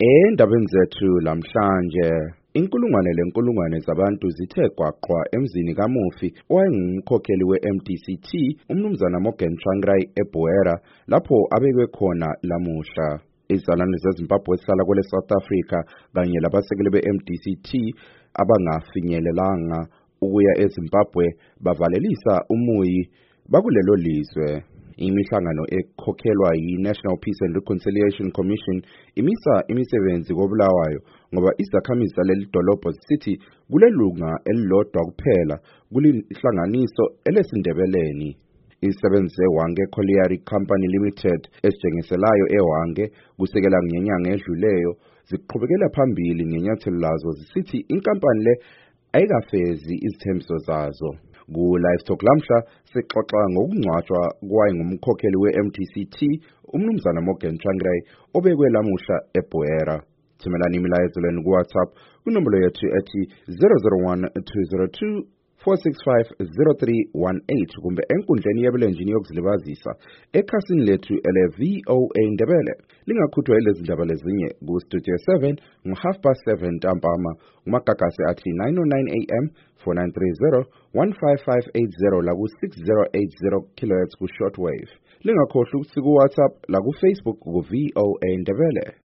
Endabeni zethu lamhlanje inkulungwane zabantu zithe gwaqwa emzini kaMufi owayengumkhokheli weMDCT umnumzana Morgan Tsvangirai eBuera lapho abekwe khona lamuhla. Izalwane zeZimbabwe esihlala kwele South Africa kanye labasekeli beMDCT abangafinyelelanga ukuya eZimbabwe bavalelisa umuyi bakulelo lizwe. Imihlangano ekhokhelwa yi-National Peace and Reconciliation Commission imisa imisebenzi koBulawayo ngoba izakhamizi zaleli dolobho zisithi kulelunga elilodwa kuphela kulihlanganiso elesindebeleni. Izisebenzi zeHwange Colliery Company Limited esijengiselayo eHwange kusekela ngenyanga edluleyo ziqhubekela phambili ngenyathelo lazo zisithi inkampani le ayikafezi izithembiso zazo. Ku-Live Talk lamhla sixoxa ngokungcwatshwa kwayengumkhokheli we-MDCT umnumzana Morgan Tsvangirai obekwe lamuhla eBuera. Thumelani imilayezo lenu ku-WhatsApp kunombolo yethu ethi 001-202-465-0318 kumbe enkundleni yebulenjini yokuzilibazisa ekhasini lethu ele-VOA Ndebele. Lingakhuthwa yilezi ndaba lezinye ku-Studio 7 ngo-7:30 ntambama kumagagasi athi 909 AM 4930 15580 la ku-6080 kHz ku-shortwave. Lingakhohlwa ukuthi ku-WhatsApp la ku-Facebook ku-VOA Ndebele.